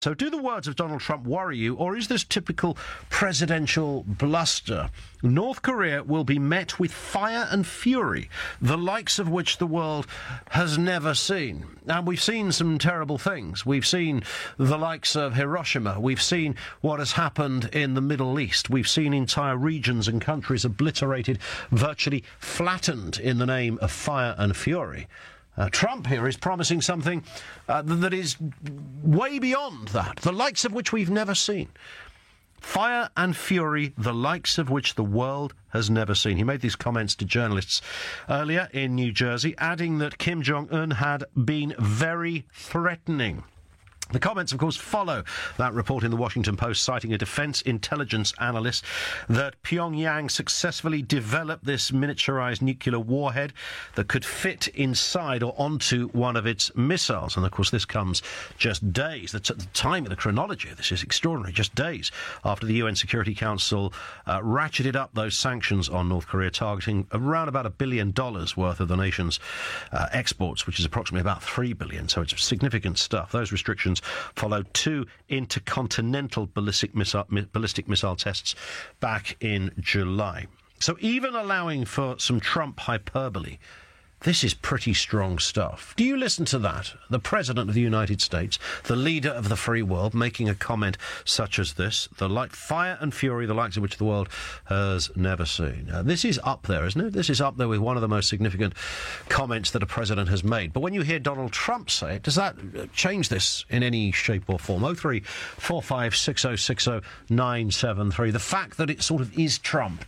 So do the words of Donald Trump worry you, or is this typical presidential bluster? North Korea will be met with fire and fury, the likes of which the world has never seen. And we've seen some terrible things. We've seen the likes of Hiroshima. We've seen what has happened in the Middle East. We've seen entire regions and countries obliterated, virtually flattened in the name of fire and fury. Trump here is promising something that is way beyond that, the likes of which we've never seen. Fire and fury, the likes of which the world has never seen. He made these comments to journalists earlier in New Jersey, adding that Kim Jong-un had been very threatening. The comments, of course, follow that report in the Washington Post citing a defense intelligence analyst that Pyongyang successfully developed this miniaturized nuclear warhead that could fit inside or onto one of its missiles. And, of course, this comes just days. That's at the time of the chronology. This is extraordinary. Just days after the UN Security Council ratcheted up those sanctions on North Korea, targeting around about $1 billion worth of the nation's exports, which is approximately about $3 billion. So it's significant stuff. Those restrictions followed 2 intercontinental ballistic missile tests back in July. So even allowing for some Trump hyperbole, this is pretty strong stuff. Do you listen to that? The President of the United States, the leader of the free world, making a comment such as this, fire and fury, the likes of which the world has never seen. This is up there, isn't it? This is up there with one of the most significant comments that a president has made. But when you hear Donald Trump say it, does that change this in any shape or form? 0345 6060 973. The fact that it sort of is Trump,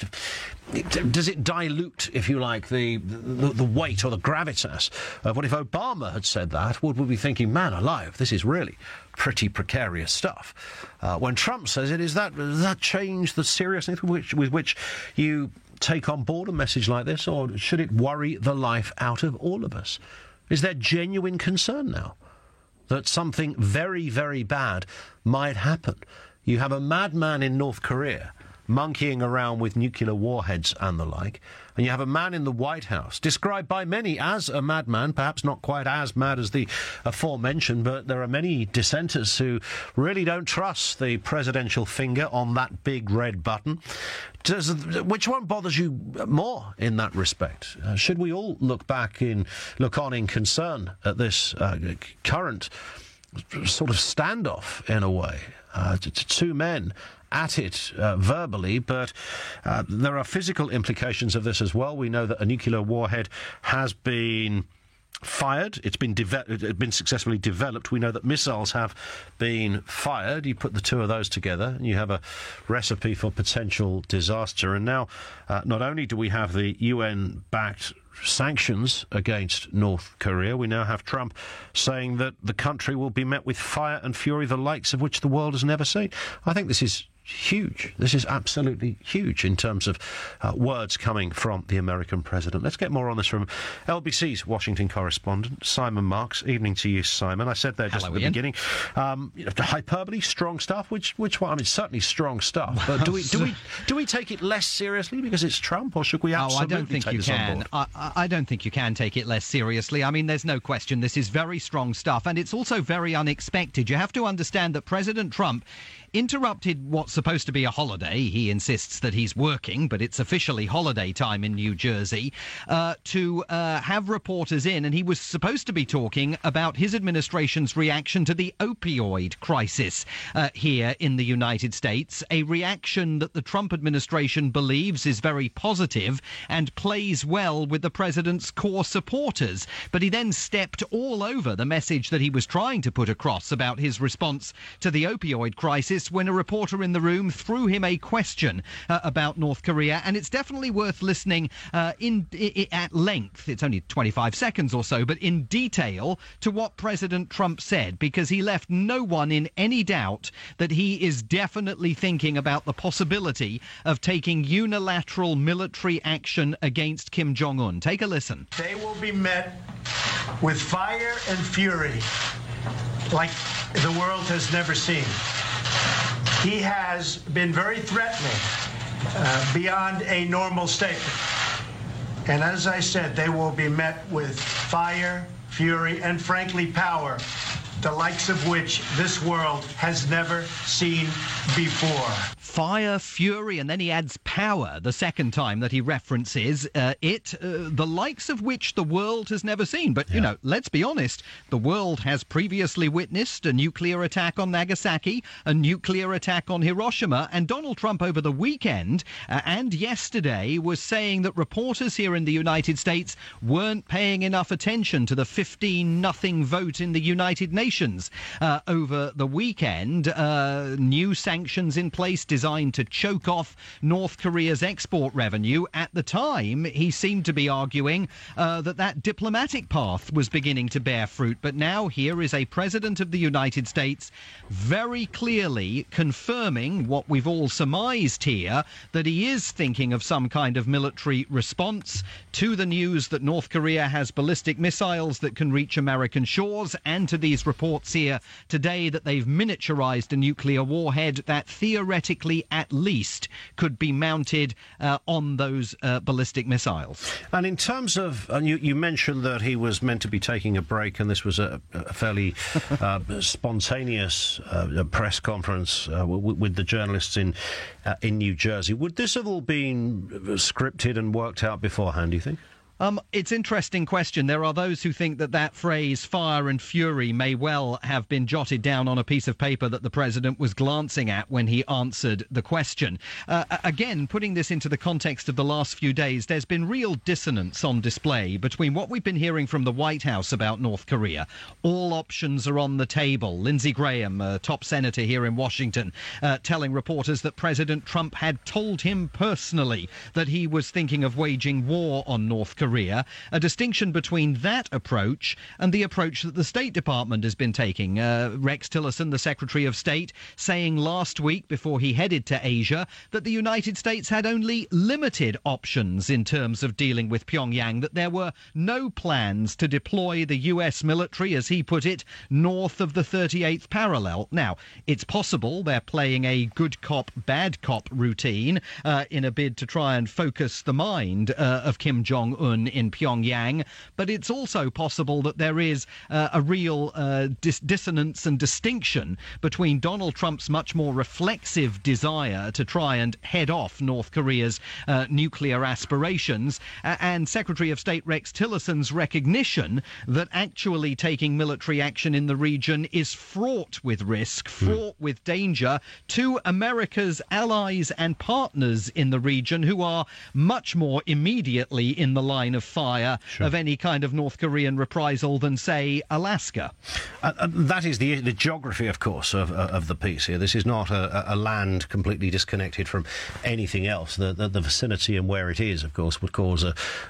does it dilute, if you like, the weight or the gravitas of what if Obama had said that? Would we be thinking, man alive, this is really pretty precarious stuff? When Trump says it, does that change the seriousness with which you take on board a message like this, or should it worry the life out of all of us? Is there genuine concern now that something very, very bad might happen? You have a madman in North Korea monkeying around with nuclear warheads and the like, and you have a man in the White House, described by many as a madman, perhaps not quite as mad as the aforementioned, but there are many dissenters who really don't trust the presidential finger on that big red button. Which one bothers you more in that respect? Should we all look on in concern at this current sort of standoff, in a way? Two men at it verbally, but there are physical implications of this as well. We know that a nuclear warhead has been fired. It's been successfully developed. We know that missiles have been fired. You put the two of those together, and you have a recipe for potential disaster. And now, not only do we have the UN-backed sanctions against North Korea, we now have Trump saying that the country will be met with fire and fury, the likes of which the world has never seen. I think this is huge. This is absolutely huge in terms of words coming from the American president. Let's get more on this from LBC's Washington correspondent, Simon Marks. Evening to you, Simon. I said there just at the beginning, hyperbole, strong stuff. Which one? I mean, certainly strong stuff. But do we take it less seriously because it's Trump, or should we absolutely take this on board? I don't think you can take it less seriously. I mean, there's no question this is very strong stuff, and it's also very unexpected. You have to understand that President Trump interrupted what's supposed to be a holiday. He insists that he's working, but it's officially holiday time in New Jersey, to have reporters in, and he was supposed to be talking about his administration's reaction to the opioid crisis here in the United States, a reaction that the Trump administration believes is very positive and plays well with the president's core supporters. But he then stepped all over the message that he was trying to put across about his response to the opioid crisis when a reporter in the room threw him a question about North Korea, and it's definitely worth listening at length. It's only 25 seconds or so, but in detail to what President Trump said, because he left no one in any doubt that he is definitely thinking about the possibility of taking unilateral military action against Kim Jong-un. Take a listen. They will be met with fire and fury like the world has never seen. He has been very threatening beyond a normal statement. And as I said, they will be met with fire, fury, and frankly, power the likes of which this world has never seen before. Fire, fury, and then he adds power the second time that he references the likes of which the world has never seen. But, you know, let's be honest, the world has previously witnessed a nuclear attack on Nagasaki, a nuclear attack on Hiroshima, and Donald Trump over the weekend and yesterday was saying that reporters here in the United States weren't paying enough attention to the 15-0 vote in the United Nations over the weekend. New sanctions in place designed to choke off North Korea's export revenue. At the time, he seemed to be arguing that diplomatic path was beginning to bear fruit. But now here is a president of the United States very clearly confirming what we've all surmised here, that he is thinking of some kind of military response to the news that North Korea has ballistic missiles that can reach American shores, and to these reports here today that they've miniaturized a nuclear warhead that theoretically at least could be mounted on those ballistic missiles. And in terms of, you mentioned that he was meant to be taking a break, and this was a fairly spontaneous press conference with the journalists in New Jersey. Would this have all been scripted and worked out beforehand, do you think? It's an interesting question. There are those who think that phrase, fire and fury, may well have been jotted down on a piece of paper that the president was glancing at when he answered the question. Again, putting this into the context of the last few days, there's been real dissonance on display between what we've been hearing from the White House about North Korea. All options are on the table. Lindsey Graham, top senator here in Washington, telling reporters that President Trump had told him personally that he was thinking of waging war on North Korea. A distinction between that approach and the approach that the State Department has been taking. Rex Tillerson, the Secretary of State, saying last week before he headed to Asia that the United States had only limited options in terms of dealing with Pyongyang, that there were no plans to deploy the US military, as he put it, north of the 38th parallel. Now, it's possible they're playing a good cop, bad cop routine in a bid to try and focus the mind of Kim Jong-un in Pyongyang, but it's also possible that there is a real dissonance and distinction between Donald Trump's much more reflexive desire to try and head off North Korea's nuclear aspirations and Secretary of State Rex Tillerson's recognition that actually taking military action in the region is fraught with risk, fraught with danger to America's allies and partners in the region, who are much more immediately in the line of fire of any kind of North Korean reprisal than, say, Alaska. That is the geography, of course, of the piece here. This is not a land completely disconnected from anything else. The vicinity and where it is, of course, would cause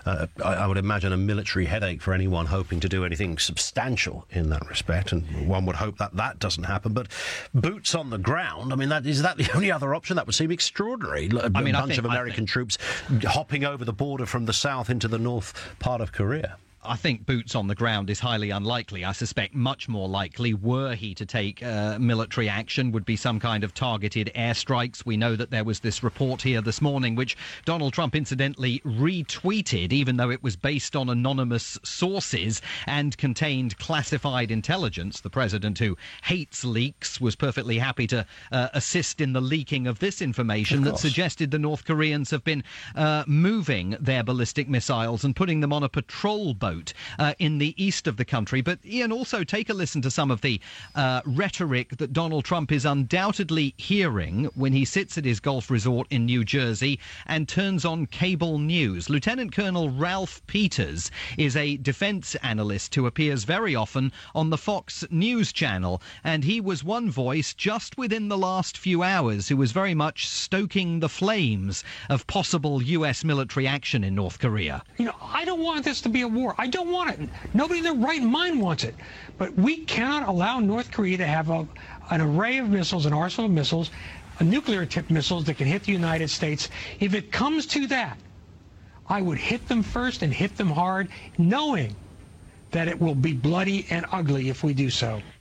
I would imagine, a military headache for anyone hoping to do anything substantial in that respect, and one would hope that doesn't happen. But boots on the ground, I mean, is that the only other option? That would seem extraordinary. A bunch of American troops hopping over the border from the south into the north part of Korea. I think boots on the ground is highly unlikely. I suspect much more likely, were he to take military action, would be some kind of targeted airstrikes. We know that there was this report here this morning, which Donald Trump incidentally retweeted, even though it was based on anonymous sources and contained classified intelligence. The president, who hates leaks, was perfectly happy to assist in the leaking of this information that suggested the North Koreans have been moving their ballistic missiles and putting them on a patrol boat in the east of the country. But Ian, also take a listen to some of the rhetoric that Donald Trump is undoubtedly hearing when he sits at his golf resort in New Jersey and turns on cable news. Lieutenant Colonel Ralph Peters is a defense analyst who appears very often on the Fox News channel, and he was one voice just within the last few hours who was very much stoking the flames of possible U.S. military action in North Korea. You know, I don't want this to be a war. I don't want it. Nobody in their right mind wants it. But we cannot allow North Korea to have an array of missiles, an arsenal of missiles, nuclear-tipped missiles that can hit the United States. If it comes to that, I would hit them first and hit them hard, knowing that it will be bloody and ugly if we do so.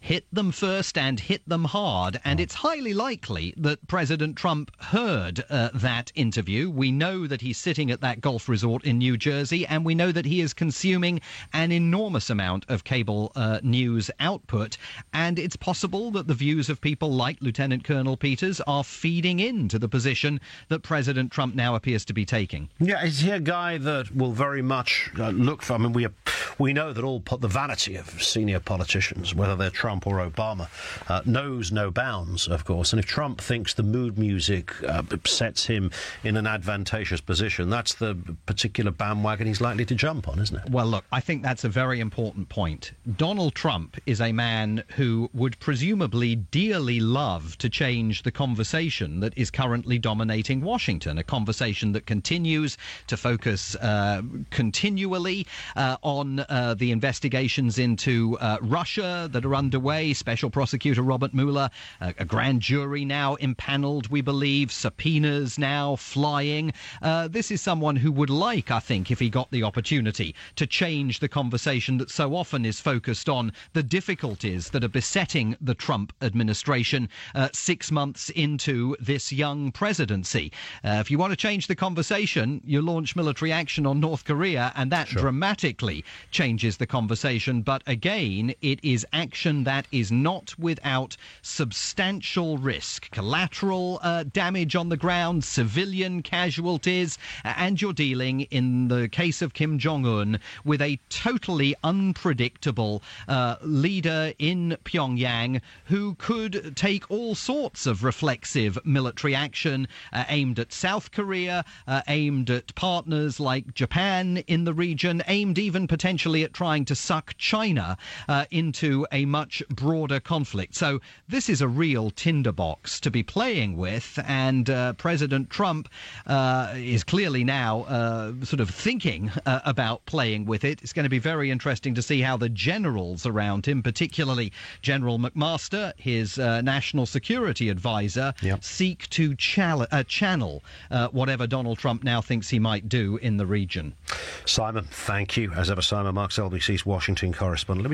hit them first and hit them hard. And it's highly likely that President Trump heard that interview. We know that he's sitting at that golf resort in New Jersey, and we know that he is consuming an enormous amount of cable news output. And it's possible that the views of people like Lieutenant Colonel Peters are feeding into the position that President Trump now appears to be taking. Yeah, is he a guy that will very much look for... I mean, we know that the vanity of senior politicians, whether they're Trump or Obama, knows no bounds, of course. And if Trump thinks the mood music sets him in an advantageous position, that's the particular bandwagon he's likely to jump on, isn't it? Well, look, I think that's a very important point. Donald Trump is a man who would presumably dearly love to change the conversation that is currently dominating Washington, a conversation that continues to focus continually on the investigations into Russia that are underway. Special Prosecutor Robert Mueller, a grand jury now impaneled, we believe, subpoenas now flying. This is someone who would like, I think, if he got the opportunity, to change the conversation that so often is focused on the difficulties that are besetting the Trump administration 6 months into this young presidency. If you want to change the conversation, you launch military action on North Korea, and that dramatically changes the conversation. But again, it is action that is not without substantial risk, collateral damage on the ground, civilian casualties, and you're dealing, in the case of Kim Jong-un, with a totally unpredictable leader in Pyongyang who could take all sorts of reflexive military action aimed at South Korea, aimed at partners like Japan in the region, aimed even potentially at trying to suck China into a much broader conflict. So this is a real tinderbox to be playing with, and President Trump is clearly now sort of thinking about playing with it. It's going to be very interesting to see how the generals around him, particularly General McMaster, his national security advisor, seek to channel whatever Donald Trump now thinks he might do in the region. Simon, thank you. As ever, Simon Marks, LBC's Washington correspondent.